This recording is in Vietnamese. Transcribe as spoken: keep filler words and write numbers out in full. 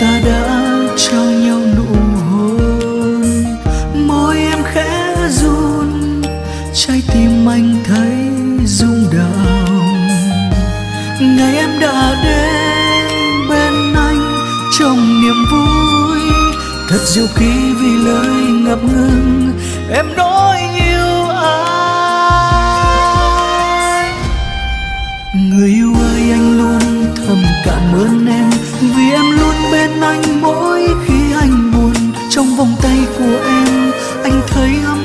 ta đã trao nhau nụ hôn. Môi em khẽ run, trái tim anh thấy rung động. Ngày em đã đến bên anh trong niềm vui, thật diệu kỳ vì lời ngập ngừng em nói yêu anh. Người yêu ơi, anh luôn thầm cảm ơn em, vì em luôn bên anh mỗi khi anh buồn. Trong vòng tay của em anh thấy ấm